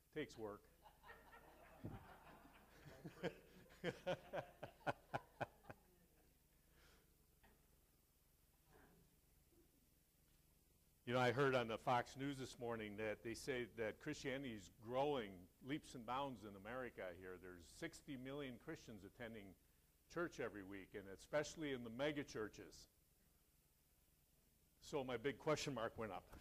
Takes work. You know, I heard on the Fox News this morning that they say that Christianity is growing leaps and bounds in America here. There's 60 million Christians attending church every week, and especially in the mega churches. So my big question mark went up.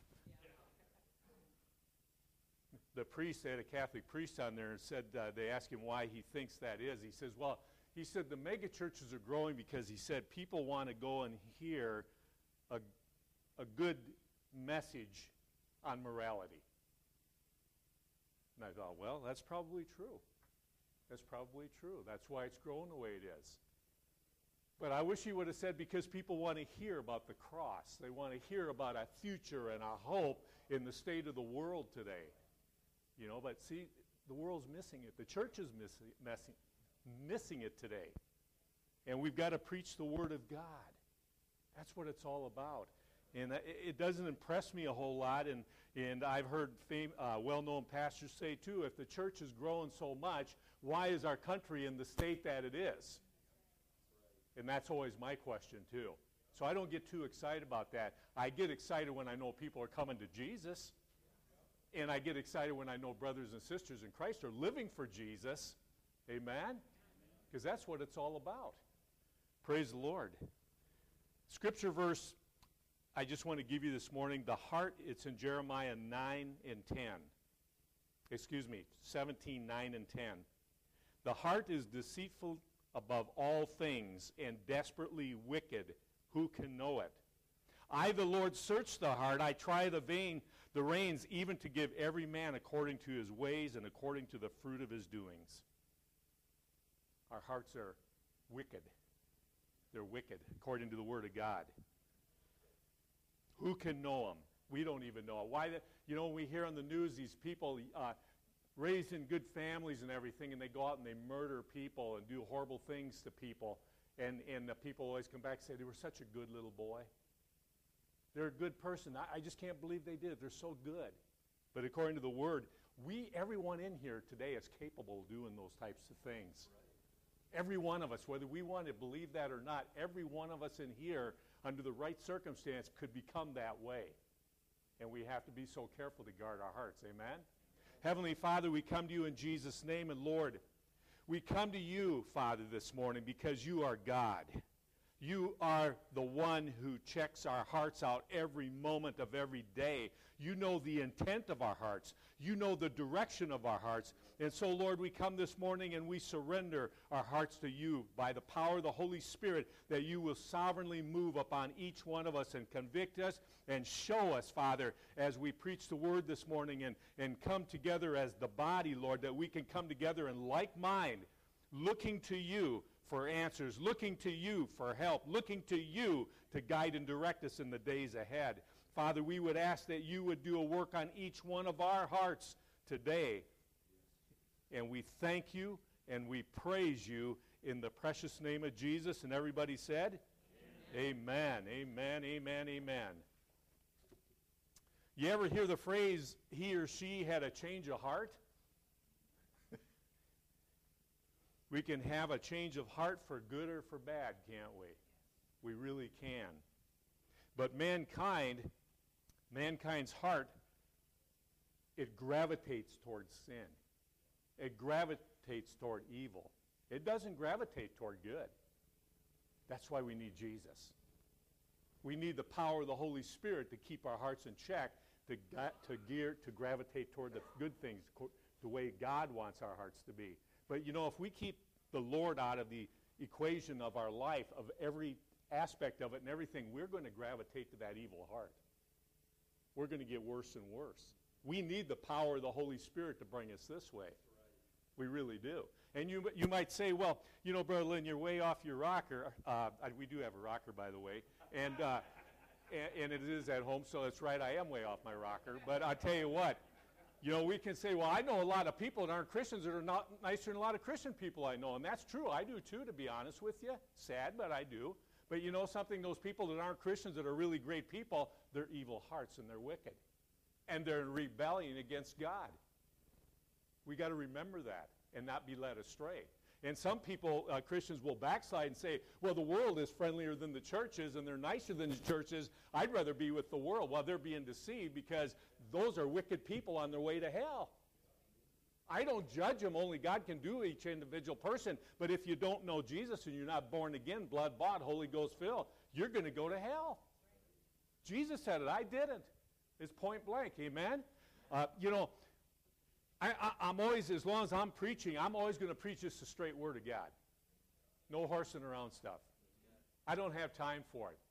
The priest, they had a Catholic priest on there and said, they asked him why he thinks that is. He says, well, he said the mega churches are growing because he said people want to go and hear a good message on morality. And I thought, well, that's probably true. That's probably true. That's why it's growing the way it is. But I wish he would have said because people want to hear about the cross. They want to hear about a future and a hope in the state of the world today. You know, but see, the world's missing it. The church is missing it today. And we've got to preach the Word of God. That's what it's all about. And it doesn't impress me a whole lot. And I've heard well-known pastors say, too, if the church is growing so much, why is our country in the state that it is? And that's always my question, too. So I don't get too excited about that. I get excited when I know people are coming to Jesus. And I get excited when I know brothers and sisters in Christ are living for Jesus. Amen? Because that's what it's all about. Praise the Lord. Scripture verse I just want to give you this morning. The heart, it's in Jeremiah 9 and 10. 17, 9 and 10. The heart is deceitful above all things and desperately wicked. Who can know it? I, the Lord, search the heart. I try the reins, even to give every man according to his ways and according to the fruit of his doings. Our hearts are wicked. They're wicked, according to the Word of God. Who can know them? We don't even know. Why? When we hear on the news these people raised in good families and everything, and they go out and they murder people and do horrible things to people, and the people always come back and say, they were such a good little boy. They're a good person. I just can't believe they did it. They're so good. But according to the Word, everyone in here today is capable of doing those types of things. Every one of us, whether we want to believe that or not, every one of us in here, under the right circumstance, could become that way. And we have to be so careful to guard our hearts. Amen? Heavenly Father, we come to you in Jesus' name. And Lord, we come to you, Father, this morning because you are God. You are the one who checks our hearts out every moment of every day. You know the intent of our hearts. You know the direction of our hearts. And so, Lord, we come this morning and we surrender our hearts to you by the power of the Holy Spirit, that you will sovereignly move upon each one of us and convict us and show us, Father, as we preach the word this morning and come together as the body, Lord, that we can come together in like mind, looking to you for answers, looking to you for help, looking to you to guide and direct us in the days ahead. Father, we would ask that you would do a work on each one of our hearts today. And we thank you and we praise you in the precious name of Jesus. And everybody said, amen, amen, amen, amen. You ever hear the phrase, he or she had a change of heart? We can have a change of heart for good or for bad, can't we? We really can. But mankind's heart, it gravitates towards sin. It gravitates toward evil. It doesn't gravitate toward good. That's why we need Jesus. We need the power of the Holy Spirit to keep our hearts in check, to gravitate toward the good things, the way God wants our hearts to be. But if we keep the Lord out of the equation of our life, of every aspect of it and everything, we're going to gravitate to that evil heart. We're going to get worse and worse. We need the power of the Holy Spirit to bring us this way. We really do. And you might say, well, Brother Lynn, you're way off your rocker. We do have a rocker, by the way. And it is at home, so that's right, I am way off my rocker. But I'll tell you what, we can say, well, I know a lot of people that aren't Christians that are not nicer than a lot of Christian people I know. And that's true. I do too, to be honest with you. Sad, but I do. But something, those people that aren't Christians that are really great people, they're evil hearts and they're wicked. And they're in rebellion against God. We got to remember that and not be led astray. And some people, Christians, will backslide and say, well, the world is friendlier than the churches and they're nicer than the churches. I'd rather be with the world. Well, they're being deceived because those are wicked people on their way to hell. I don't judge them. Only God can do each individual person. But if you don't know Jesus and you're not born again, blood bought, Holy Ghost filled, you're going to go to hell. Jesus said it. I didn't. It's point blank. Amen? I'm always, as long as I'm preaching, I'm always going to preach just the straight word of God. No horsing around stuff. I don't have time for it.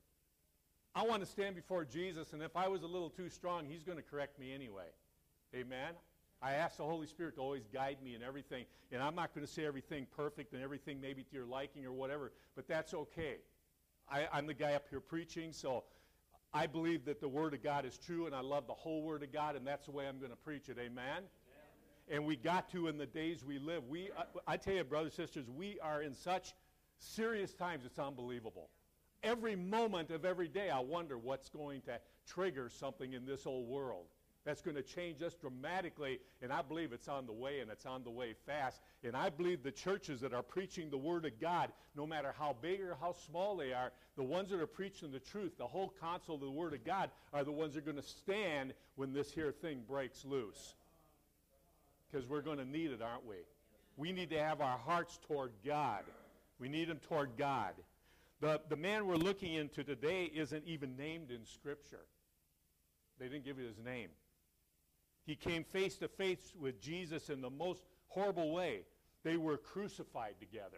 I want to stand before Jesus, and if I was a little too strong, he's going to correct me anyway. Amen? I ask the Holy Spirit to always guide me in everything, and I'm not going to say everything perfect and everything maybe to your liking or whatever, but that's okay. I'm the guy up here preaching, so I believe that the Word of God is true, and I love the whole Word of God, and that's the way I'm going to preach it. Amen? And we got to in the days we live. I tell you, brothers and sisters, we are in such serious times, it's unbelievable. Every moment of every day, I wonder what's going to trigger something in this old world that's going to change us dramatically, and I believe it's on the way, and it's on the way fast. And I believe the churches that are preaching the Word of God, no matter how big or how small they are, the ones that are preaching the truth, the whole counsel of the Word of God, are the ones that are going to stand when this here thing breaks loose. Because we're going to need it, aren't we? We need to have our hearts toward God. We need them toward God. The man we're looking into today isn't even named in Scripture. They didn't give you his name. He came face to face with Jesus in the most horrible way. They were crucified together.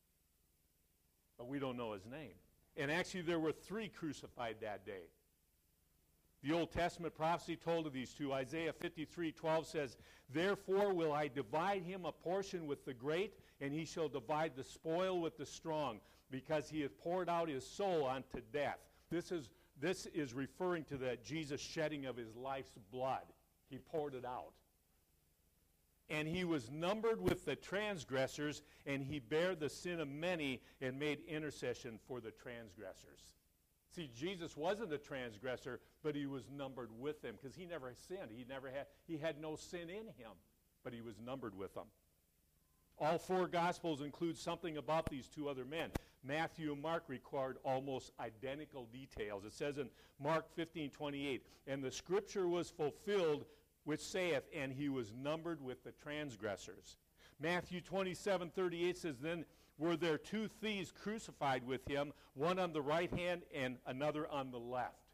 But we don't know his name. And actually there were 3 crucified that day. The Old Testament prophecy told of these two. Isaiah 53:12 says, "Therefore will I divide him a portion with the great, and he shall divide the spoil with the strong, because he hath poured out his soul unto death." This is referring to that Jesus shedding of his life's blood. He poured it out. "And he was numbered with the transgressors, and he bare the sin of many, and made intercession for the transgressors." See, Jesus wasn't a transgressor, but he was numbered with them, because he never sinned. He had no sin in him, but he was numbered with them. All 4 Gospels include something about these 2 other men. Matthew and Mark record almost identical details. It says in Mark 15:28, "And the scripture was fulfilled, which saith, and he was numbered with the transgressors." Matthew 27:38 says, "Then were there 2 thieves crucified with him, one on the right hand and another on the left."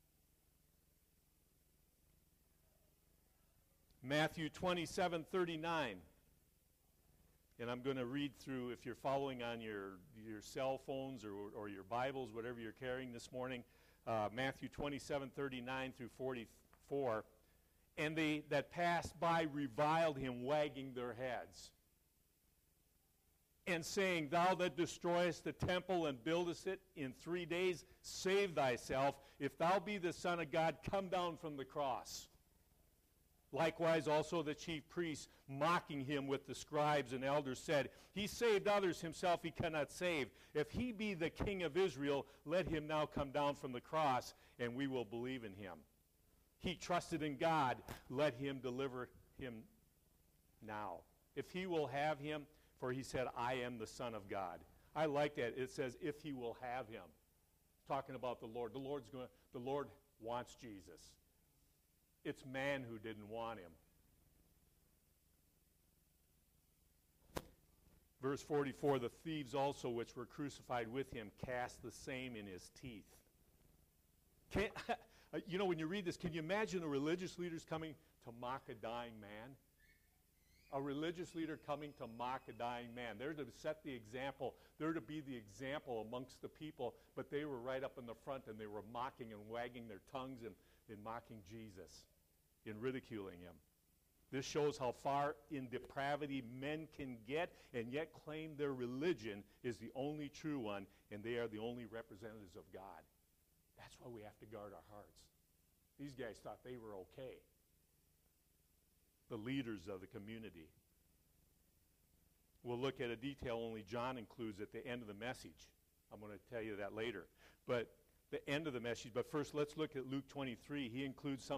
Matthew 27:39. And I'm going to read through, if you're following on your cell phones or your Bibles, whatever you're carrying this morning, Matthew 27:39 through 44. "And they that passed by reviled him, wagging their heads, and saying, Thou that destroyest the temple and buildest it in 3 days, save thyself. If thou be the Son of God, come down from the cross. Likewise also the chief priests, mocking him with the scribes and elders, said, He saved others, himself he cannot save. If he be the King of Israel, let him now come down from the cross, and we will believe in him. He trusted in God, let him deliver him now. If he will have him, for he said, I am the Son of God." I like that. It says, if he will have him. Talking about the Lord. The Lord wants Jesus. It's man who didn't want him. Verse 44, "The thieves also which were crucified with him cast the same in his teeth." When you read this, can you imagine the religious leaders coming to mock a dying man? A religious leader coming to mock a dying man. They're to set the example. They're to be the example amongst the people, but they were right up in the front, and they were mocking and wagging their tongues and mocking Jesus, in ridiculing him. This shows how far in depravity men can get and yet claim their religion is the only true one, and they are the only representatives of God. That's why we have to guard our hearts. These guys thought they were okay. The leaders of the community. We'll look at a detail only John includes at the end of the message. I'm going to tell you that later. But the end of the message. But first, let's look at Luke 23. He includes something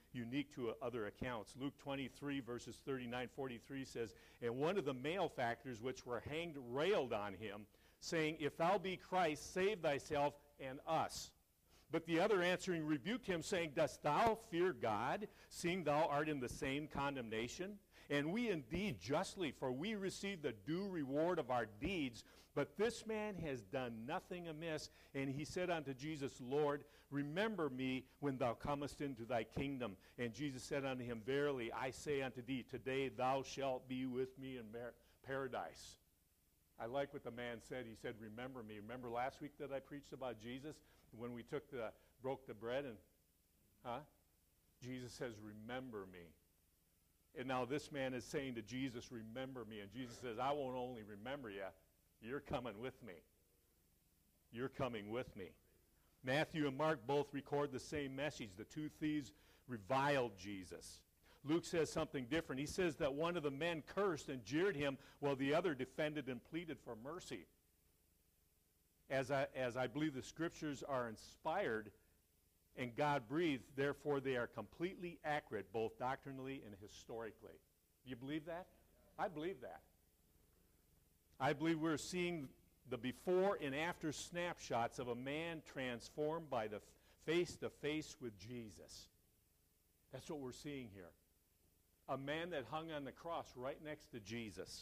unique to other accounts. Luke 23, verses 39-43 says, "And one of the malefactors which were hanged railed on him, saying, If thou be Christ, save thyself and us. But the other answering rebuked him, saying, Dost thou fear God, seeing thou art in the same condemnation? And we indeed justly, for we receive the due reward of our deeds. But this man has done nothing amiss. And he said unto Jesus, Lord, remember me when thou comest into thy kingdom. And Jesus said unto him, Verily I say unto thee, today thou shalt be with me in paradise." I like what the man said. He said, remember me. Remember last week that I preached about Jesus when we broke the bread and, Jesus says, remember me. And now this man is saying to Jesus, remember me. And Jesus says, I won't only remember you, you're coming with me. You're coming with me. Matthew and Mark both record the same message. The two thieves reviled Jesus. Luke says something different. He says that one of the men cursed and jeered him while the other defended and pleaded for mercy. As I believe the scriptures are inspired and God-breathed, therefore they are completely accurate, both doctrinally and historically. Do you believe that? I believe that. I believe we're seeing the before and after snapshots of a man transformed by the face-to-face with Jesus. That's what we're seeing here. A man that hung on the cross right next to Jesus.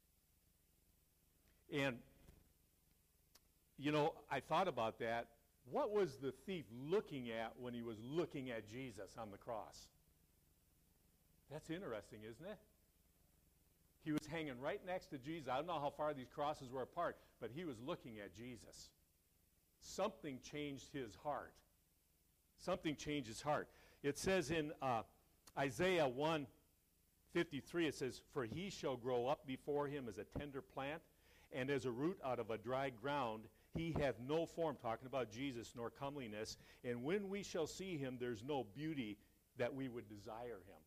And, you know, I thought about that. What was the thief looking at when he was looking at Jesus on the cross? That's interesting, isn't it? He was hanging right next to Jesus. I don't know how far these crosses were apart, but he was looking at Jesus. Something changed his heart. Something changed his heart. It says in Isaiah 1:53, it says, For he shall grow up before him as a tender plant, and as a root out of a dry ground. He hath no form, talking about Jesus, nor comeliness. And when we shall see him, there's no beauty that we would desire him.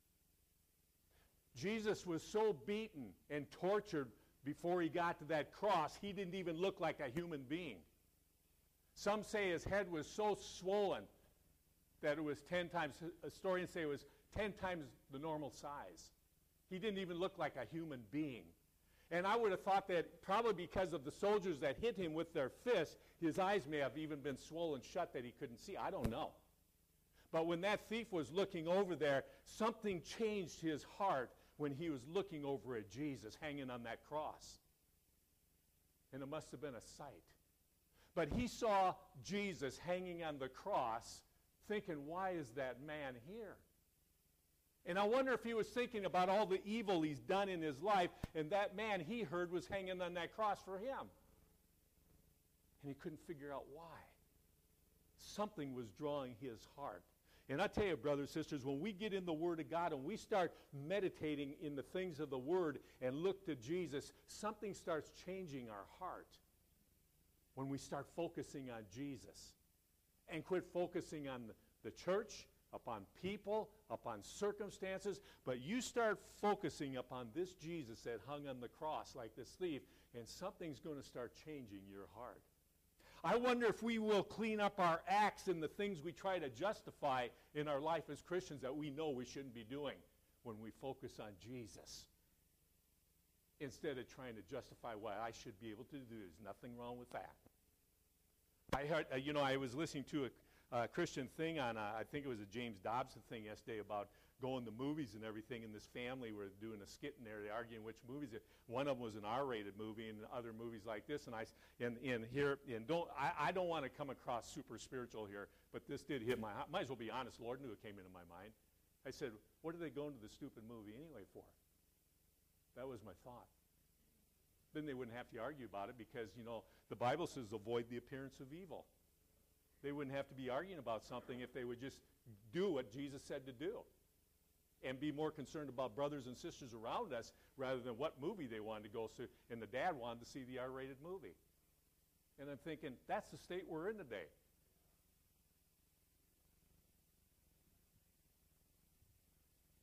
Jesus was so beaten and tortured before he got to that cross, he didn't even look like a human being. Some say his head was so swollen that it was 10 times, historians say it was 10 times the normal size. He didn't even look like a human being. And I would have thought that probably because of the soldiers that hit him with their fists, his eyes may have even been swollen shut that he couldn't see. I don't know. But when that thief was looking over there, something changed his heart when he was looking over at Jesus hanging on that cross. And it must have been a sight. But he saw Jesus hanging on the cross thinking, why is that man here? And I wonder if he was thinking about all the evil he's done in his life, and that man he heard was hanging on that cross for him. And he couldn't figure out why. Something was drawing his heart. And I tell you, brothers and sisters, when we get in the Word of God and we start meditating in the things of the Word and look to Jesus, something starts changing our heart when we start focusing on Jesus and quit focusing on the church, upon people, upon circumstances, but you start focusing upon this Jesus that hung on the cross like this thief, and something's going to start changing your heart. I wonder if we will clean up our acts and the things we try to justify in our life as Christians that we know we shouldn't be doing when we focus on Jesus, instead of trying to justify why I should be able to do. There's nothing wrong with that. I heard, I was listening to a Christian thing on, I think it was a James Dobson thing yesterday about going to movies and everything, and this family were doing a skit in there, arguing which movies. One of them was an R-rated movie, and other movies like this. And I don't want to come across super spiritual here, but this did hit my heart. Might as well be honest. Lord knew it came into my mind. I said, what are they going to the stupid movie anyway for? That was my thought. Then they wouldn't have to argue about it because, the Bible says avoid the appearance of evil. They wouldn't have to be arguing about something if they would just do what Jesus said to do and be more concerned about brothers and sisters around us rather than what movie they wanted to go see. And the dad wanted to see the R-rated movie. And I'm thinking, that's the state we're in today.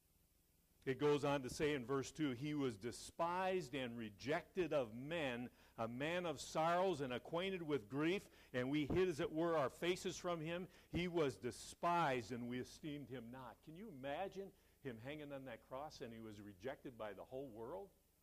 It goes on to say in verse 2, he was despised and rejected of men, a man of sorrows and acquainted with grief, and we hid, as it were, our faces from him. He was despised, and we esteemed him not. Can you imagine him hanging on that cross, and he was rejected by the whole world?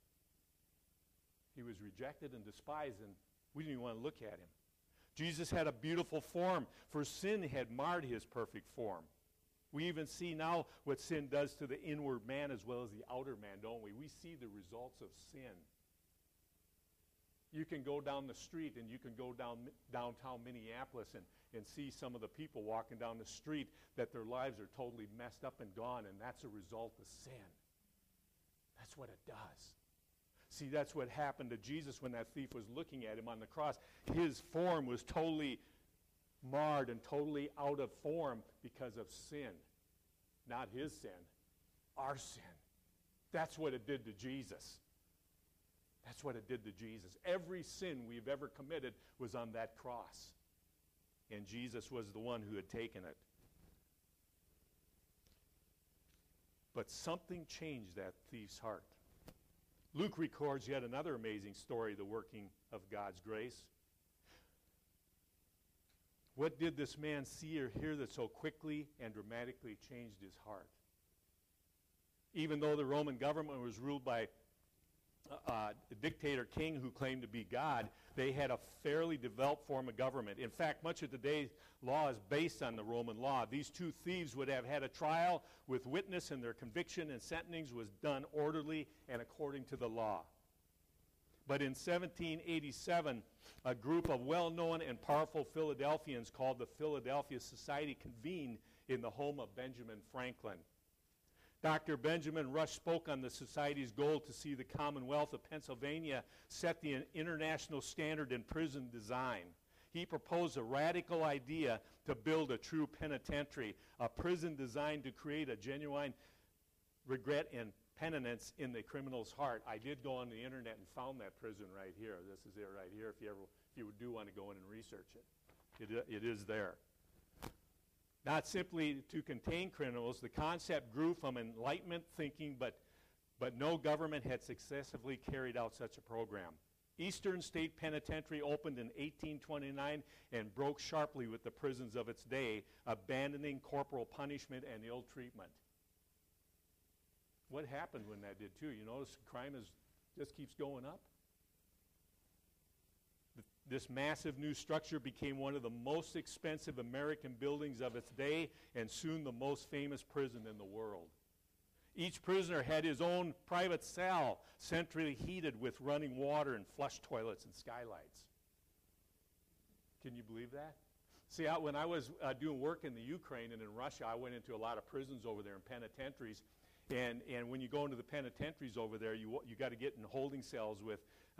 He was rejected and despised, and we didn't even want to look at him. Jesus had a beautiful form, for sin had marred his perfect form. We even see now what sin does to the inward man as well as the outer man, don't we? We see the results of sin. You can go down the street, and you can go downtown Minneapolis and see some of the people walking down the street that their lives are totally messed up and gone, and that's a result of sin. That's what it does. See, that's what happened to Jesus when that thief was looking at him on the cross. His form was totally marred and totally out of form because of sin. Not his sin, our sin. That's what it did to Jesus. That's what it did to Jesus. Every sin we've ever committed was on that cross. And Jesus was the one who had taken it. But something changed that thief's heart. Luke records yet another amazing story, the working of God's grace. What did this man see or hear that so quickly and dramatically changed his heart? Even though the Roman government was ruled by a dictator king who claimed to be God, they had a fairly developed form of government. In fact, much of today's law is based on the Roman law. These two thieves would have had a trial with witness, and their conviction and sentencing was done orderly and according to the law. But in 1787, a group of well-known and powerful Philadelphians called the Philadelphia Society convened in the home of Benjamin Franklin. Dr. Benjamin Rush spoke on the society's goal to see the Commonwealth of Pennsylvania set the international standard in prison design. He proposed a radical idea to build a true penitentiary, a prison designed to create a genuine regret and penitence in the criminal's heart. I did go on the internet and found that prison right here. This is it right here. If you do want to go in and research it, it is there. Not simply to contain criminals, the concept grew from Enlightenment thinking, but no government had successfully carried out such a program. Eastern State Penitentiary opened in 1829 and broke sharply with the prisons of its day, abandoning corporal punishment and ill treatment. What happened when that did too? You notice crime just keeps going up? This massive new structure became one of the most expensive American buildings of its day and soon the most famous prison in the world. Each prisoner had his own private cell, centrally heated with running water and flush toilets and skylights. Can you believe that? See, when I was doing work in the Ukraine and in Russia, I went into a lot of prisons over there and penitentiaries. And when you go into the penitentiaries over there, you got to get in holding cells with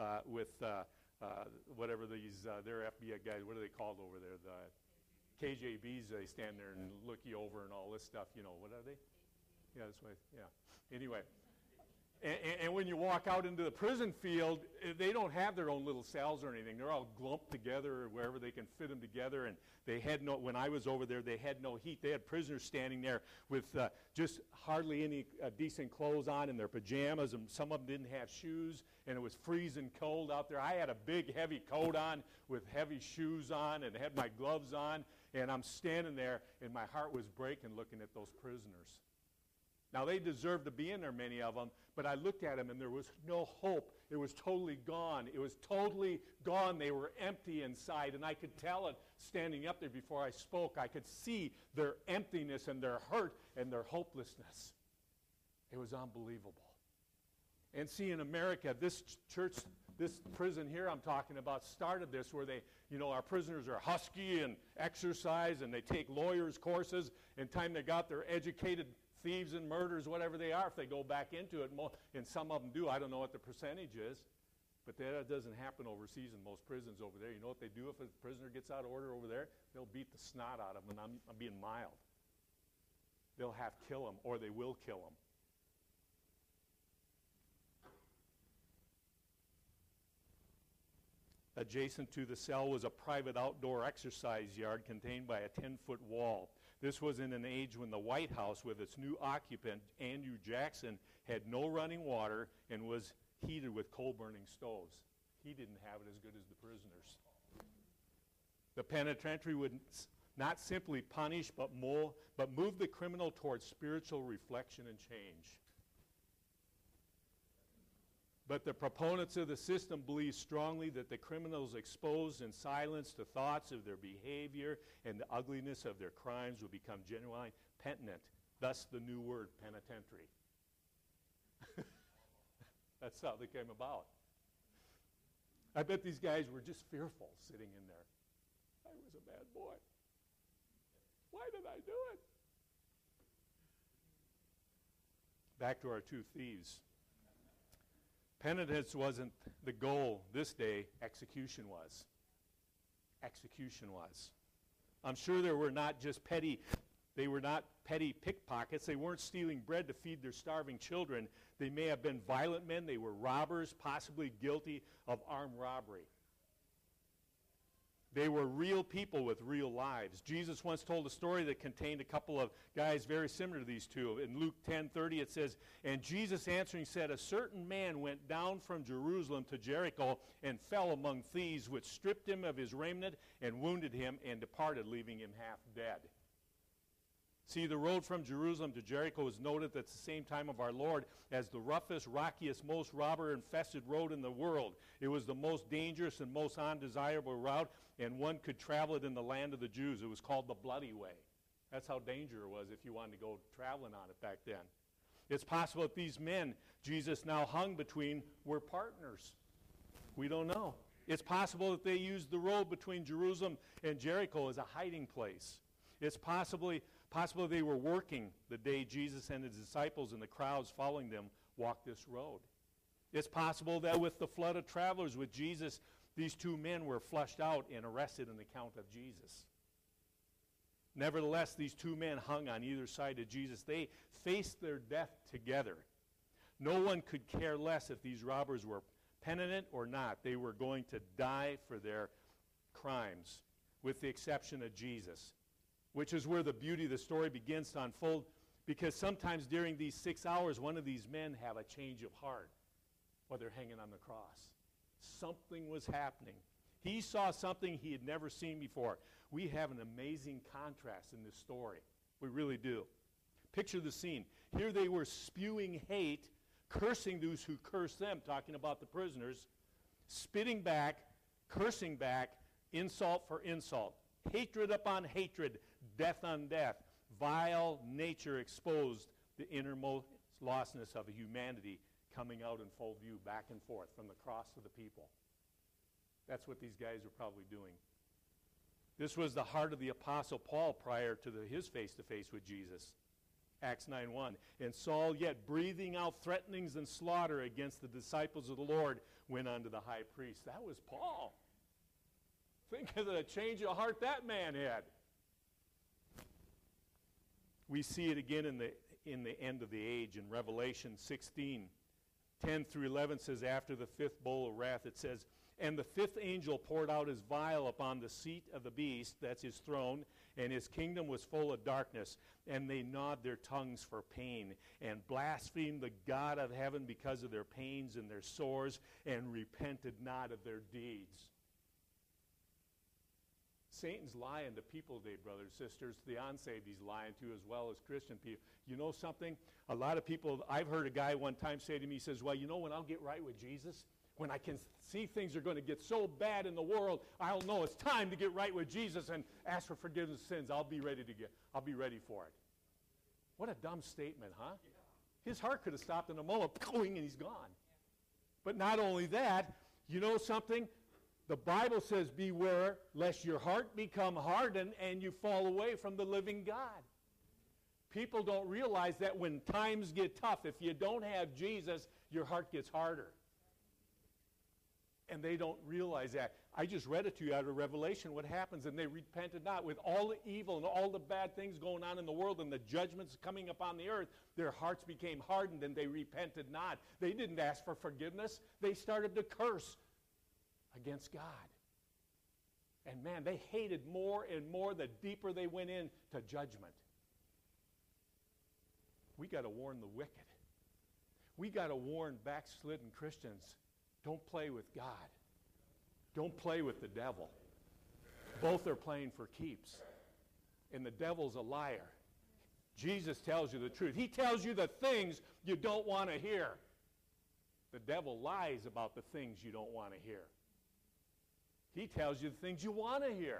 whatever these, their FBI guys, what are they called over there? The KGBs, they stand there and look you over and all this stuff. You know, what are they? Yeah, that's right. Yeah. Anyway. And when you walk out into the prison field, they don't have their own little cells or anything. They're all glumped together wherever they can fit them together. And they had no, when I was over there, they had no heat. They had prisoners standing there with just hardly any decent clothes on in their pajamas, and some of them didn't have shoes, and it was freezing cold out there. I had a big, heavy coat on with heavy shoes on and had my gloves on, and I'm standing there, and my heart was breaking looking at those prisoners. Now, they deserved to be in there, many of them, but I looked at them and there was no hope. It was totally gone. It was totally gone. They were empty inside, and I could tell it standing up there before I spoke. I could see their emptiness and their hurt and their hopelessness. It was unbelievable. And see, in America, this church, this prison here I'm talking about started this, where they, you know, our prisoners are husky and exercise, and they take lawyers' courses, and time they got their educated thieves and murderers, whatever they are, if they go back into it, and some of them do. I don't know what the percentage is, but that doesn't happen overseas in most prisons over there. You know what they do if a prisoner gets out of order over there? They'll beat the snot out of them, and I'm being mild. They'll have to kill them, or they will kill them. Adjacent to the cell was a private outdoor exercise yard contained by a 10-foot wall. This was in an age when the White House, with its new occupant, Andrew Jackson, had no running water and was heated with coal-burning stoves. he didn't have it as good as the prisoners. The penitentiary would not simply punish, but move the criminal towards spiritual reflection and change. But the proponents of the system believe strongly that the criminals exposed and silenced to thoughts of their behavior and the ugliness of their crimes will become genuine penitent. Thus the new word, penitentiary. That's how they came about. I bet these guys were just fearful sitting in there. I was a bad boy. Why did I do it? Back to our two thieves. Penitence wasn't the goal this day. Execution was. Execution was. I'm sure they were not petty pickpockets. They weren't stealing bread to feed their starving children. They may have been violent men. They were robbers, possibly guilty of armed robbery. They were real people with real lives. Jesus once told a story that contained a couple of guys very similar to these two. In Luke 10:30 it says, "And Jesus answering said, a certain man went down from Jerusalem to Jericho and fell among thieves, which stripped him of his raiment and wounded him and departed, leaving him half dead." See, the road from Jerusalem to Jericho was noted at the same time of our Lord as the roughest, rockiest, most robber-infested road in the world. It was the most dangerous and most undesirable route, and one could travel it in the land of the Jews. It was called the Bloody Way. That's how dangerous it was if you wanted to go traveling on it back then. It's possible that these men Jesus now hung between were partners. We don't know. It's possible that they used the road between Jerusalem and Jericho as a hiding place. It's possible they were working the day Jesus and his disciples and the crowds following them walked this road. It's possible that with the flood of travelers with Jesus, these two men were flushed out and arrested on account of Jesus. Nevertheless, these two men hung on either side of Jesus. They faced their death together. No one could care less if these robbers were penitent or not. They were going to die for their crimes, with the exception of Jesus, which is where the beauty of the story begins to unfold, because sometimes during these 6 hours, one of these men have a change of heart while they're hanging on the cross. Something was happening. He saw something he had never seen before. We have an amazing contrast in this story. We really do. Picture the scene. Here they were spewing hate, cursing those who cursed them, talking about the prisoners, spitting back, cursing back, insult for insult, hatred upon hatred, death on death. Vile nature exposed, the innermost lostness of humanity coming out in full view, back and forth from the cross to the people. That's what these guys were probably doing. This was the heart of the Apostle Paul prior to his face-to-face with Jesus. Acts 9:1. And Saul, yet breathing out threatenings and slaughter against the disciples of the Lord, went unto the high priest. That was Paul. Think of the change of heart that man had. We see it again in the end of the age. In Revelation 16:10-11 says, after the fifth bowl of wrath, it says, and the fifth angel poured out his vial upon the seat of the beast, that's his throne, and his kingdom was full of darkness. And they gnawed their tongues for pain, and blasphemed the God of heaven because of their pains and their sores, and repented not of their deeds. Satan's lying to people today, brothers and sisters. The unsaved he's lying to, as well as Christian people. You know something? A lot of people, I've heard a guy one time say to me, he says, well, you know, when I'll get right with Jesus, when I can see things are going to get so bad in the world, I'll know it's time to get right with Jesus and ask for forgiveness of sins. I'll be ready for it. What a dumb statement, huh? His heart could have stopped in a moment, and he's gone. But not only that, you know something? The Bible says, beware lest your heart become hardened and you fall away from the living God. People don't realize that when times get tough, if you don't have Jesus, your heart gets harder. And they don't realize that. I just read it to you out of Revelation, what happens, and they repented not. With all the evil and all the bad things going on in the world and the judgments coming upon the earth, their hearts became hardened and they repented not. They didn't ask for forgiveness. They started to curse against God. And man, they hated more and more the deeper they went into judgment. We got to warn the wicked. We got to warn backslidden Christians. Don't play with God. Don't play with the devil. Both are playing for keeps. And the devil's a liar. Jesus tells you the truth. He tells you the things you don't want to hear. The devil lies about the things you don't want to hear. He tells you the things you want to hear.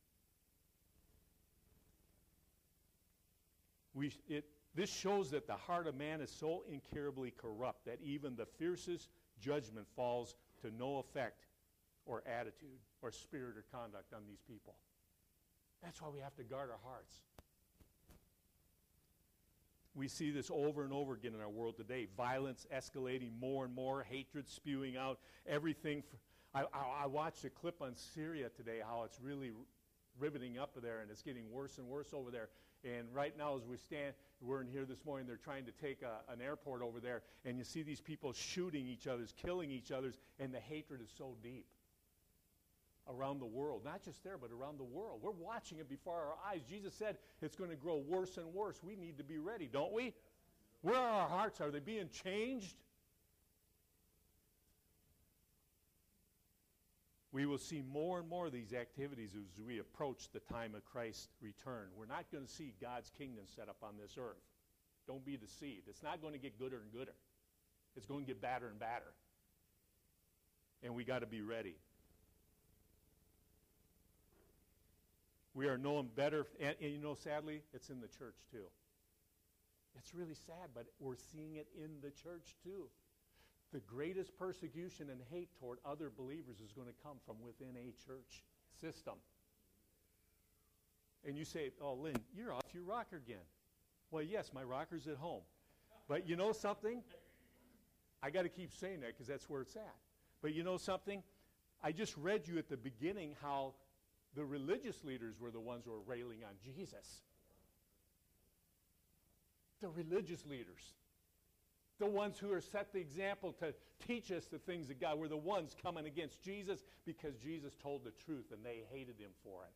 This shows that the heart of man is so incurably corrupt that even the fiercest judgment falls to no effect or attitude or spirit or conduct on these people. That's why we have to guard our hearts. We see this over and over again in our world today. Violence escalating more and more, hatred spewing out, everything. I watched a clip on Syria today, how it's really riveting up there, and it's getting worse and worse over there. And right now as we're in here this morning, they're trying to take an airport over there, and you see these people shooting each other, killing each other, and the hatred is so deep around the world. Not just there, but around the world. We're watching it before our eyes. Jesus said it's going to grow worse and worse. We need to be ready, don't we? Where are our hearts? Are they being changed? We will see more and more of these activities as we approach the time of Christ's return. We're not going to see God's kingdom set up on this earth. Don't be deceived. It's not going to get gooder and gooder. It's going to get badder and badder. And we got to be ready. We are known better, and you know, sadly, it's in the church too. It's really sad, but we're seeing it in the church too. The greatest persecution and hate toward other believers is going to come from within a church system. And you say, oh, Lynn, you're off your rocker again. Well, yes, my rocker's at home. But you know something? I got to keep saying that because that's where it's at. But you know something? I just read you at the beginning how the religious leaders were the ones who were railing on Jesus. The religious leaders. The ones who are set the example to teach us the things of God were the ones coming against Jesus because Jesus told the truth and they hated him for it.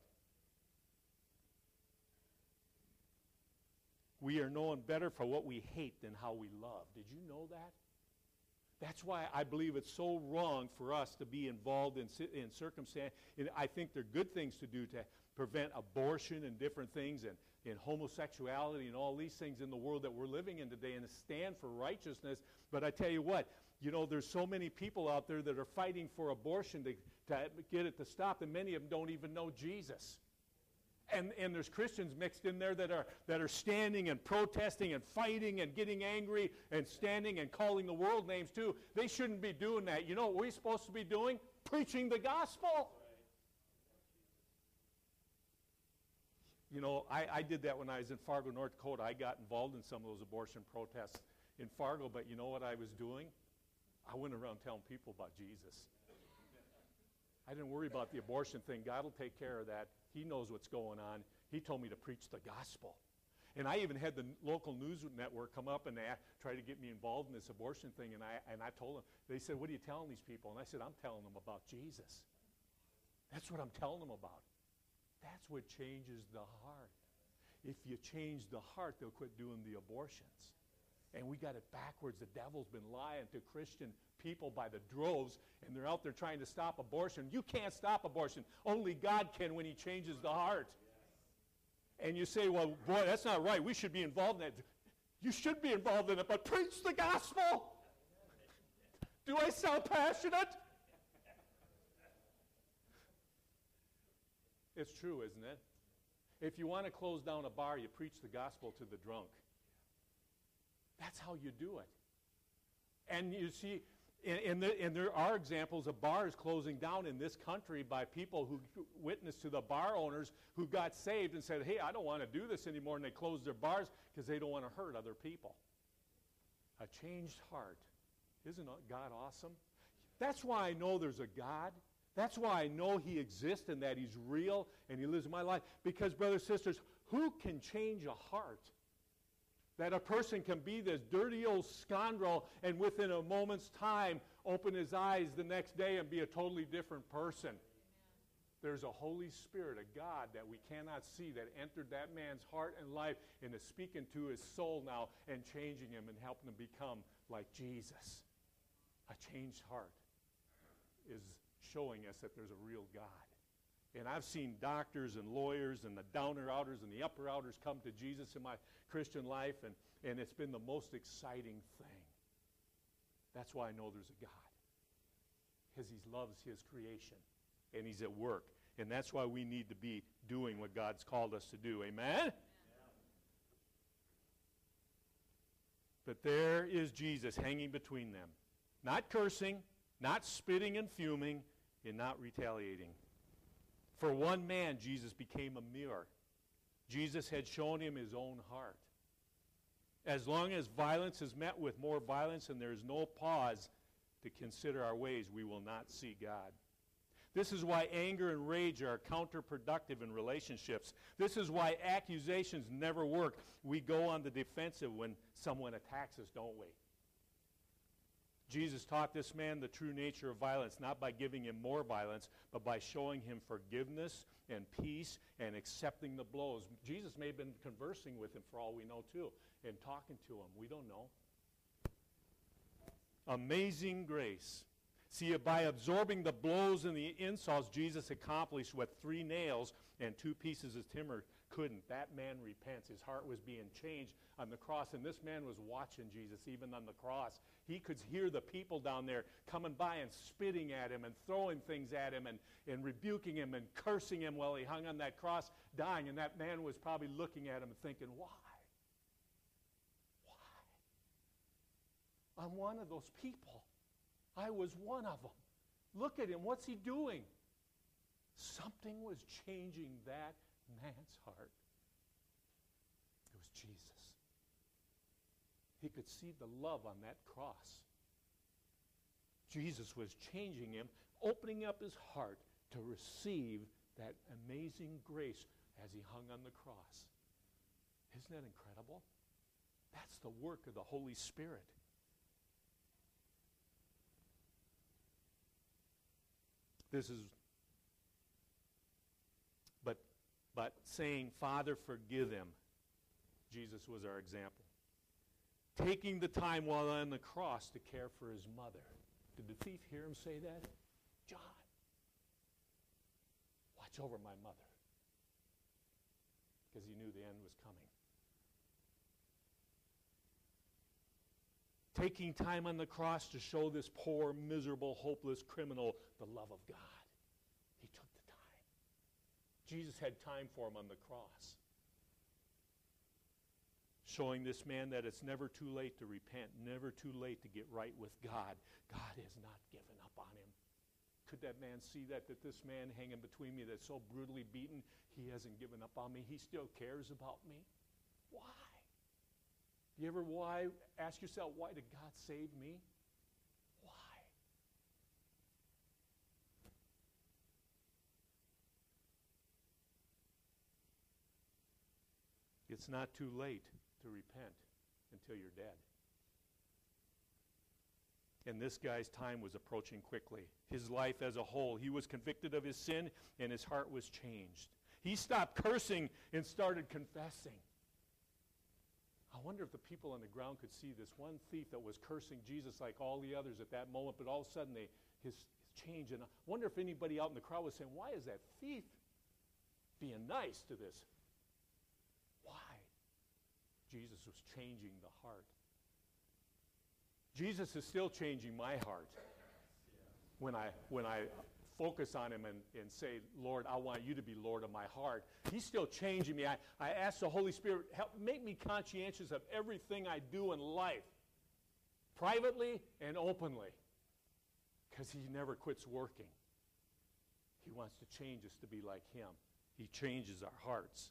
We are known better for what we hate than how we love. Did you know that? That's why I believe it's so wrong for us to be involved in circumstance. I think they're good things to do to prevent abortion and different things and homosexuality and all these things in the world that we're living in today and to stand for righteousness. But I tell you what, you know, there's so many people out there that are fighting for abortion to get it to stop, and many of them don't even know Jesus. And there's Christians mixed in there that are standing and protesting and fighting and getting angry and standing and calling the world names too. They shouldn't be doing that. You know what we're supposed to be doing? Preaching the gospel. You know, I did that when I was in Fargo, North Dakota. I got involved in some of those abortion protests in Fargo, but you know what I was doing? I went around telling people about Jesus. I didn't worry about the abortion thing. God will take care of that. He knows what's going on. He told me to preach the gospel. And I even had the local news network come up and try to get me involved in this abortion thing. And I told them, they said, what are you telling these people? And I said, I'm telling them about Jesus. That's what I'm telling them about. That's what changes the heart. If you change the heart, they'll quit doing the abortions. And we got it backwards. The devil's been lying to Christian people by the droves, and they're out there trying to stop abortion. You can't stop abortion. Only God can when he changes the heart. And you say, well, boy, that's not right. We should be involved in that. You should be involved in it, but preach the gospel. Do I sound passionate? It's true, isn't it? If you want to close down a bar, you preach the gospel to the drunk. That's how you do it. And you see, and there are examples of bars closing down in this country by people who witnessed to the bar owners who got saved and said, hey, I don't want to do this anymore, and they closed their bars because they don't want to hurt other people. A changed heart. Isn't God awesome? That's why I know there's a God. That's why I know he exists and that he's real and he lives in my life. Because, brothers and sisters, who can change a heart? That a person can be this dirty old scoundrel and within a moment's time open his eyes the next day and be a totally different person. There's a Holy Spirit, a God that we cannot see that entered that man's heart and life and is speaking to his soul now and changing him and helping him become like Jesus. A changed heart is showing us that there's a real God. And I've seen doctors and lawyers and the downer-outers and the upper-outers come to Jesus in my Christian life, and it's been the most exciting thing. That's why I know there's a God. Because he loves his creation, and he's at work. And that's why we need to be doing what God's called us to do. Amen? Yeah. But there is Jesus hanging between them. Not cursing, not spitting and fuming, and not retaliating. For one man, Jesus became a mirror. Jesus had shown him his own heart. As long as violence is met with more violence and there is no pause to consider our ways, we will not see God. This is why anger and rage are counterproductive in relationships. This is why accusations never work. We go on the defensive when someone attacks us, don't we? Jesus taught this man the true nature of violence, not by giving him more violence, but by showing him forgiveness and peace and accepting the blows. Jesus may have been conversing with him for all we know, too, and talking to him. We don't know. Amazing grace. See, by absorbing the blows and the insults, Jesus accomplished what 3 nails and 2 pieces of timber couldn't. That man repents. His heart was being changed on the cross, and this man was watching Jesus even on the cross. He could hear the people down there coming by and spitting at him and throwing things at him and rebuking him and cursing him while he hung on that cross dying, and that man was probably looking at him and thinking, why? I'm one of those people. I was one of them. Look at him. What's he doing? Something was changing that man's heart. It was Jesus. He could see the love on that cross. Jesus was changing him, opening up his heart to receive that amazing grace as he hung on the cross. Isn't that incredible? That's the work of the Holy Spirit. This is, but saying, Father, forgive them. Jesus was our example. Taking the time while on the cross to care for his mother. Did the thief hear him say that? John, watch over my mother. Because he knew the end was coming. Taking time on the cross to show this poor, miserable, hopeless criminal the love of God. He took the time. Jesus had time for him on the cross. Showing this man that it's never too late to repent, never too late to get right with God. God has not given up on him. Could that man see that this man hanging between me that's so brutally beaten, he hasn't given up on me. He still cares about me. Why? Do you ever ask yourself, why did God save me? Why? It's not too late to repent until you're dead. And this guy's time was approaching quickly. His life as a whole, he was convicted of his sin, and his heart was changed. He stopped cursing and started confessing. I wonder if the people on the ground could see this one thief that was cursing Jesus like all the others at that moment, but all of a sudden his change. And I wonder if anybody out in the crowd was saying, why is that thief being nice to this? Why? Jesus was changing the heart. Jesus is still changing my heart. When I focus on him and say, Lord, I want you to be Lord of my heart. He's still changing me. I ask the Holy Spirit, help make me conscientious of everything I do in life, privately and openly, because he never quits working. He wants to change us to be like him. He changes our hearts.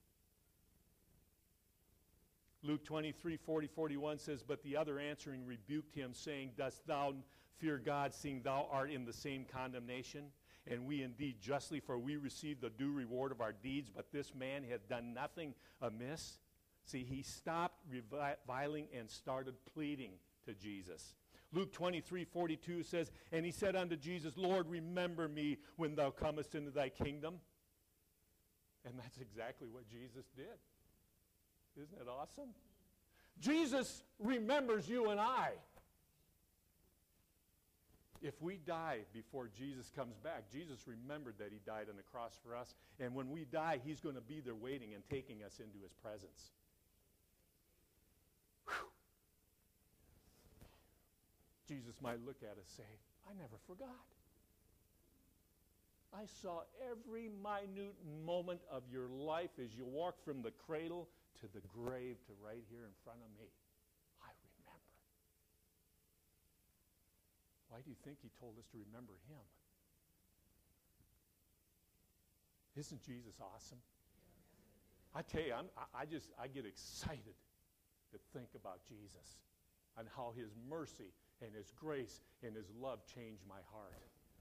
Luke 23:40-41 says, but the other answering rebuked him, saying, dost thou fear God, seeing thou art in the same condemnation? And we indeed justly, for we receive the due reward of our deeds, but this man hath done nothing amiss. See, he stopped reviling and started pleading to Jesus. Luke 23:42 says, and he said unto Jesus, Lord, remember me when thou comest into thy kingdom. And that's exactly what Jesus did. Isn't it awesome? Jesus remembers you and I. If we die before Jesus comes back, Jesus remembered that he died on the cross for us. And when we die, he's going to be there waiting and taking us into his presence. Whew. Jesus might look at us and say, I never forgot. I saw every minute moment of your life as you walk from the cradle to the grave to right here in front of me. I remember. Why do you think he told us to remember him? Isn't Jesus awesome? I tell you, I get excited to think about Jesus and how his mercy and his grace and his love changed my heart.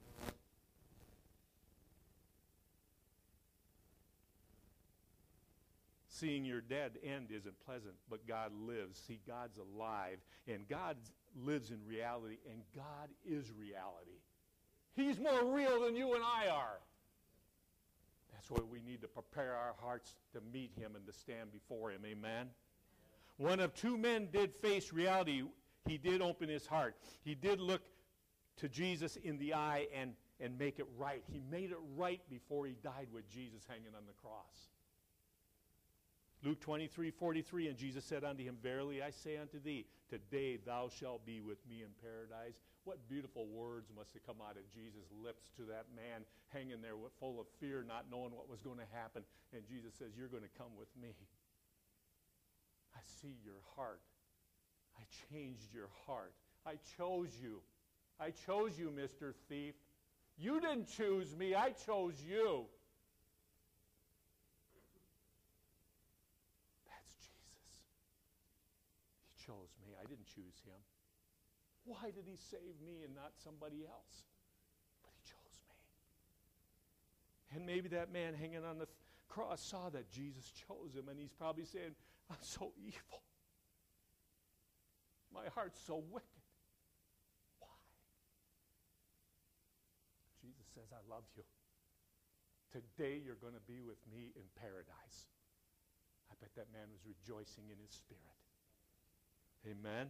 Seeing your dead end isn't pleasant, but God lives. See, God's alive, and God lives in reality, and God is reality. He's more real than you and I are. That's why we need to prepare our hearts to meet him and to stand before him. Amen? One of two men did face reality. He did open his heart. He did look to Jesus in the eye and make it right. He made it right before he died with Jesus hanging on the cross. Luke 23:43, and Jesus said unto him, Verily I say unto thee, today thou shalt be with me in paradise. What beautiful words must have come out of Jesus' lips to that man hanging there full of fear, not knowing what was going to happen. And Jesus says, you're going to come with me. I see your heart. I changed your heart. I chose you. I chose you, Mr. Thief. You didn't choose me. I chose you. Chose me. I didn't choose him. Why did he save me and not somebody else? But he chose me. And maybe that man hanging on the cross saw that Jesus chose him, and he's probably saying, I'm so evil. My heart's so wicked. Why? Jesus says, I love you. Today you're going to be with me in paradise. I bet that man was rejoicing in his spirit. Amen.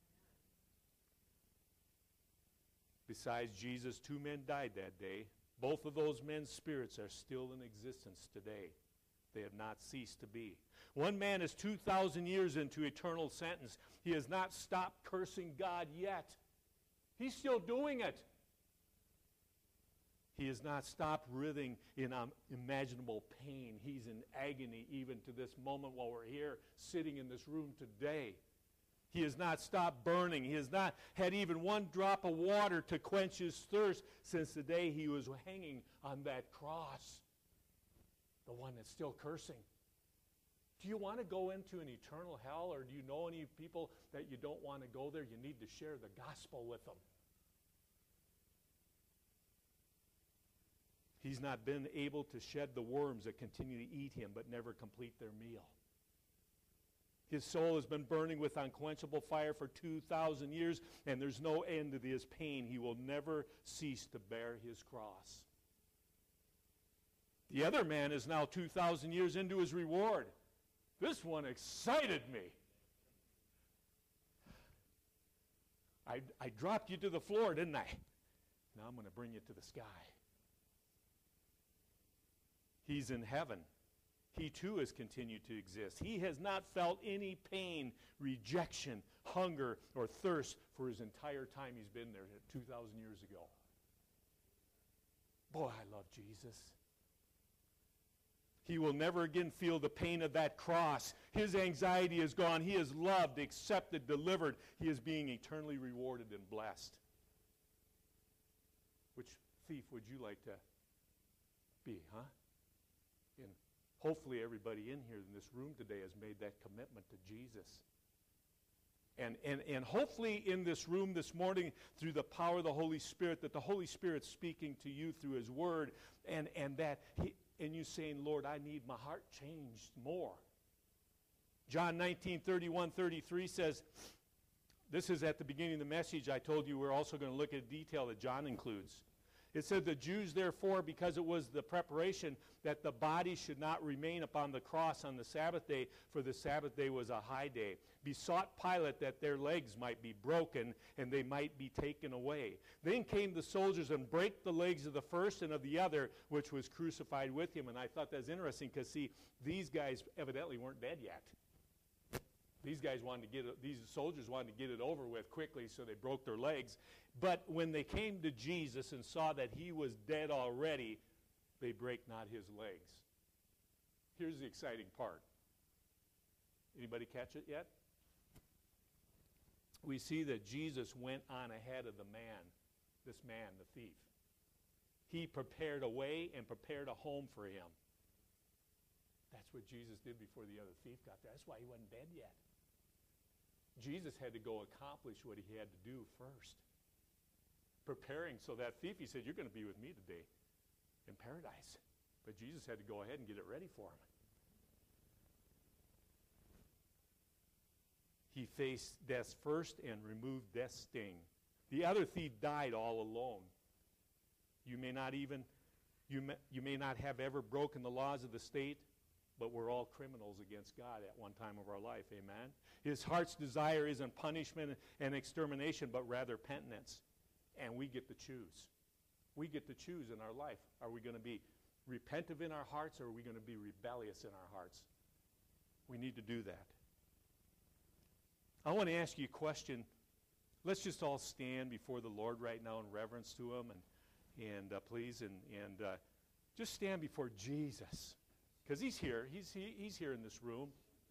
Besides Jesus, two men died that day. Both of those men's spirits are still in existence today. They have not ceased to be. One man is 2,000 years into eternal sentence. He has not stopped cursing God yet. He's still doing it. He has not stopped writhing in unimaginable pain. He's in agony even to this moment while we're here sitting in this room today. He has not stopped burning. He has not had even one drop of water to quench his thirst since the day he was hanging on that cross. The one that's still cursing. Do you want to go into an eternal hell, or do you know any people that you don't want to go there? You need to share the gospel with them. He's not been able to shed the worms that continue to eat him but never complete their meal. His soul has been burning with unquenchable fire for 2,000 years, and there's no end to his pain. He will never cease to bear his cross. The other man is now 2,000 years into his reward. This one excited me. I dropped you to the floor, didn't I? Now I'm going to bring you to the sky. He's in heaven. He too has continued to exist. He has not felt any pain, rejection, hunger, or thirst for his entire time he's been there 2,000 years ago. Boy, I love Jesus. He will never again feel the pain of that cross. His anxiety is gone. He is loved, accepted, delivered. He is being eternally rewarded and blessed. Which thief would you like to be, huh? And hopefully everybody in here in this room today has made that commitment to Jesus. And hopefully in this room this morning, through the power of the Holy Spirit, that the Holy Spirit's speaking to you through His Word, and you saying, Lord, I need my heart changed more. John 19:31-33 says, this is at the beginning of the message. I told you we're also going to look at a detail that John includes. It said, the Jews, therefore, because it was the preparation that the body should not remain upon the cross on the Sabbath day, for the Sabbath day was a high day, besought Pilate that their legs might be broken and they might be taken away. Then came the soldiers and brake the legs of the first and of the other, which was crucified with him. And I thought that was interesting because, see, these guys evidently weren't dead yet. These soldiers wanted to get it over with quickly, so they broke their legs. But when they came to Jesus and saw that he was dead already, they brake not his legs. Here's the exciting part. Anybody catch it yet? We see that Jesus went on ahead of the man, the thief. He prepared a way and prepared a home for him. That's what Jesus did before the other thief got there. That's why he wasn't dead yet. Jesus had to go accomplish what he had to do first. Preparing, so that thief, he said, you're going to be with me today in paradise. But Jesus had to go ahead and get it ready for him. He faced death first and removed death's sting. The other thief died all alone. You may not have ever broken the laws of the state, but we're all criminals against God at one time of our life. Amen? His heart's desire isn't punishment and extermination, but rather penitence. And we get to choose. We get to choose in our life. Are we going to be repentant in our hearts, or are we going to be rebellious in our hearts? We need to do that. I want to ask you a question. Let's just all stand before the Lord right now in reverence to him, and please, and just stand before Jesus. Because he's here. He's here in this room.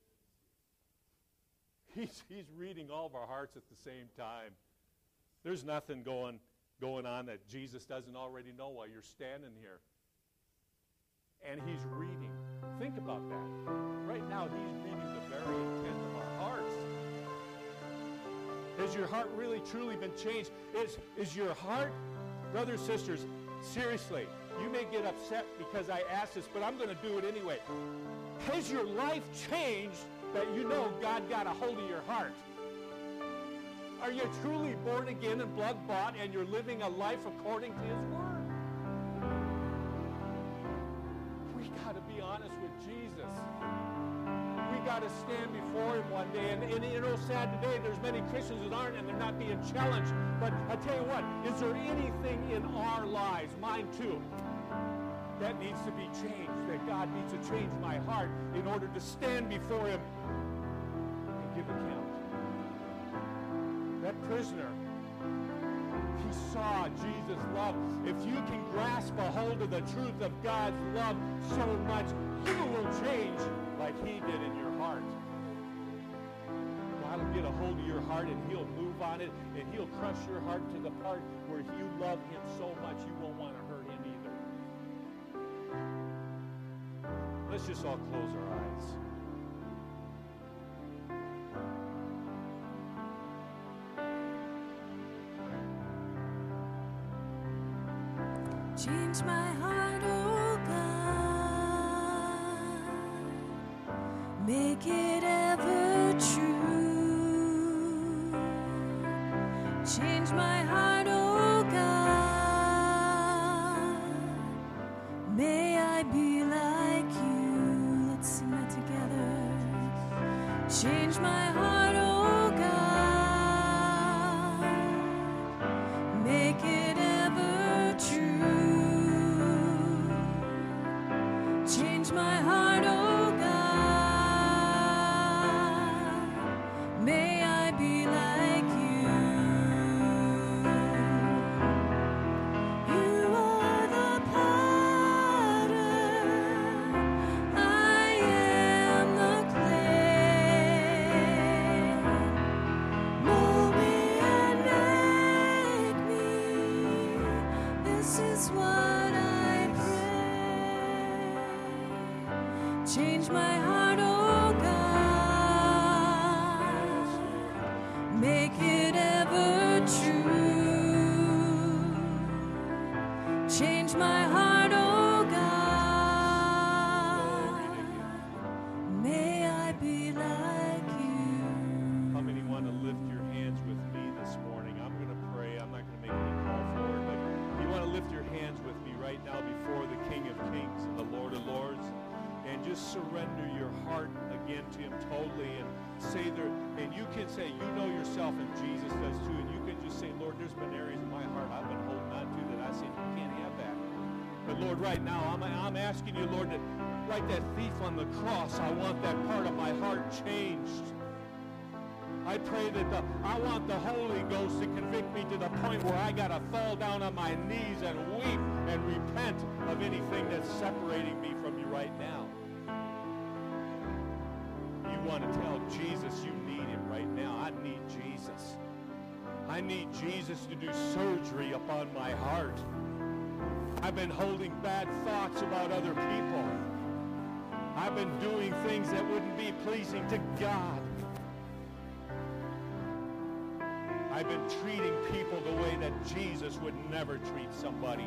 He's reading all of our hearts at the same time. There's nothing going on that Jesus doesn't already know while you're standing here. And he's reading. Think about that. Right now, he's reading the very intent of our hearts. Has your heart really, truly been changed? Is your heart, brothers and sisters, seriously, you may get upset because I asked this, but I'm going to do it anyway. Has your life changed that you know God got a hold of your heart? Are you truly born again and blood bought, and you're living a life according to his word? We got to be honest with Jesus. We got to stand before him one day. And you know, sad today, there's many Christians that aren't, and they're not being challenged. But I tell you what, is there anything in our lives, mine too, that needs to be changed, that God needs to change my heart in order to stand before him and give account? That prisoner, he saw Jesus' love. If you can grasp a hold of the truth of God's love so much, you will change like he did in your heart. God will get a hold of your heart, and he'll move on it, and he'll crush your heart to the part where you love him so much you won't want to hurt him either. Let's just all close our eyes. Change my heart, oh God, make it ever true. Change my heart, oh God, may I be like you. Let's sing that together. Change my heart, oh God, make it ever true. Change my heart, oh God, may I be like you. You are the potter, I am the clay. Mold me and make me, this is what I pray. Change my heart, oh God, make it ever true. Change my heart, oh God, may I be like you. How many want to lift your hands with me this morning? I'm going to pray. I'm not going to make any call for it, but if you want to lift your hands just surrender your heart again to him totally and say there, and you can say, you know yourself, and Jesus does too, and you can just say, Lord, there's been areas in my heart I've been holding on to that I said, you can't have that. But Lord, right now, I'm asking you, Lord, that like that thief on the cross, I want that part of my heart changed. I pray that I want the Holy Ghost to convict me to the point where I got to fall down on my knees and weep and repent of anything that's separating me from you right now. You want to tell Jesus you need him right now. I need Jesus. I need Jesus to do surgery upon my heart. I've been holding bad thoughts about other people. I've been doing things that wouldn't be pleasing to God. I've been treating people the way that Jesus would never treat somebody.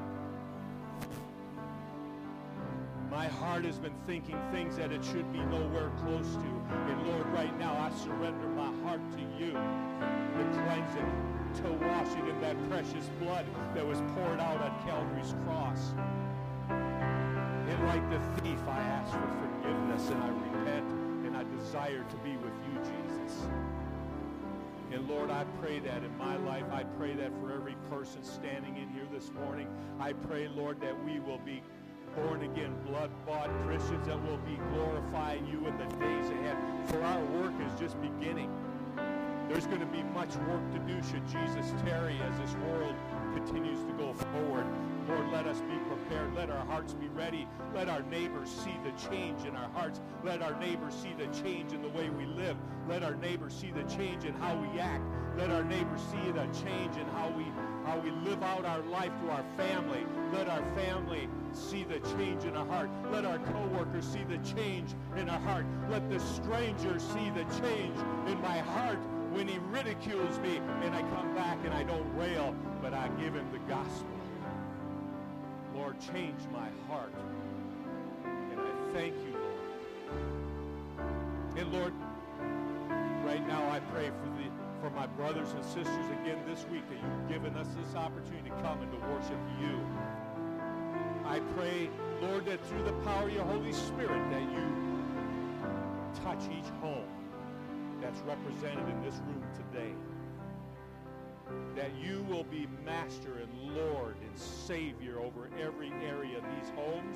My heart has been thinking things that it should be nowhere close to. And Lord, right now, I surrender my heart to you to cleanse it, to wash it in that precious blood that was poured out on Calvary's cross. And like the thief, I ask for forgiveness, and I repent, and I desire to be with you, Jesus. And Lord, I pray that in my life. I pray that for every person standing in here this morning. I pray, Lord, that we will be born-again, blood-bought Christians that will be glorifying you in the days ahead. For our work is just beginning. There's going to be much work to do should Jesus tarry as this world continues to go forward. Lord, let us be prepared. Let our hearts be ready. Let our neighbors see the change in our hearts. Let our neighbors see the change in the way we live. Let our neighbors see the change in how we act. Let our neighbors see the change in how we live out our life to our family. Let our family see the change in our heart. Let our co-workers see the change in our heart. Let the stranger see the change in my heart when he ridicules me and I come back and I don't rail, but I give him the gospel. Lord, change my heart. And I thank you, Lord. And Lord, right now I pray for my brothers and sisters again this week that you've given us this opportunity to come and to worship you. I pray, Lord, that through the power of your Holy Spirit that you touch each home that's represented in this room today. That you will be master and Lord and Savior over every area of these homes.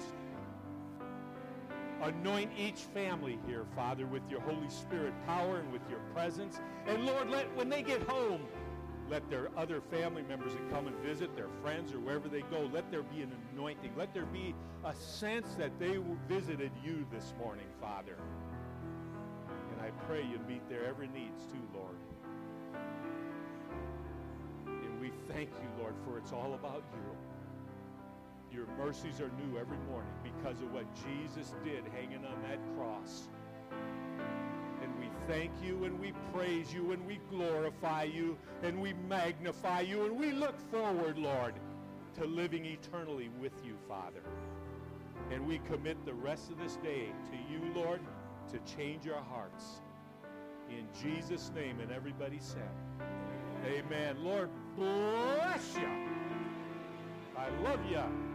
Anoint each family here, Father, with your Holy Spirit power and with your presence. And Lord, when they get home, let their other family members that come and visit, their friends or wherever they go, let there be an anointing. Let there be a sense that they visited you this morning, Father. And I pray you meet their every needs too, Lord. And we thank you, Lord, for it's all about you. Your mercies are new every morning because of what Jesus did hanging on that cross. And we thank you and we praise you and we glorify you and we magnify you and we look forward, Lord, to living eternally with you, Father. And we commit the rest of this day to you, Lord, to change our hearts. In Jesus' name, and everybody said, amen. Lord bless you. I love you.